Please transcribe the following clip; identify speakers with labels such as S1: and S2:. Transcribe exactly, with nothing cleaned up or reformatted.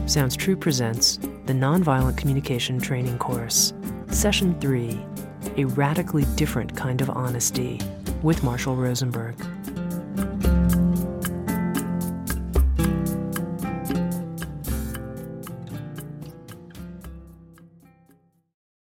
S1: Sounds True presents the Nonviolent Communication Training Course, Session three, A Radically Different Kind of Honesty, with Marshall Rosenberg.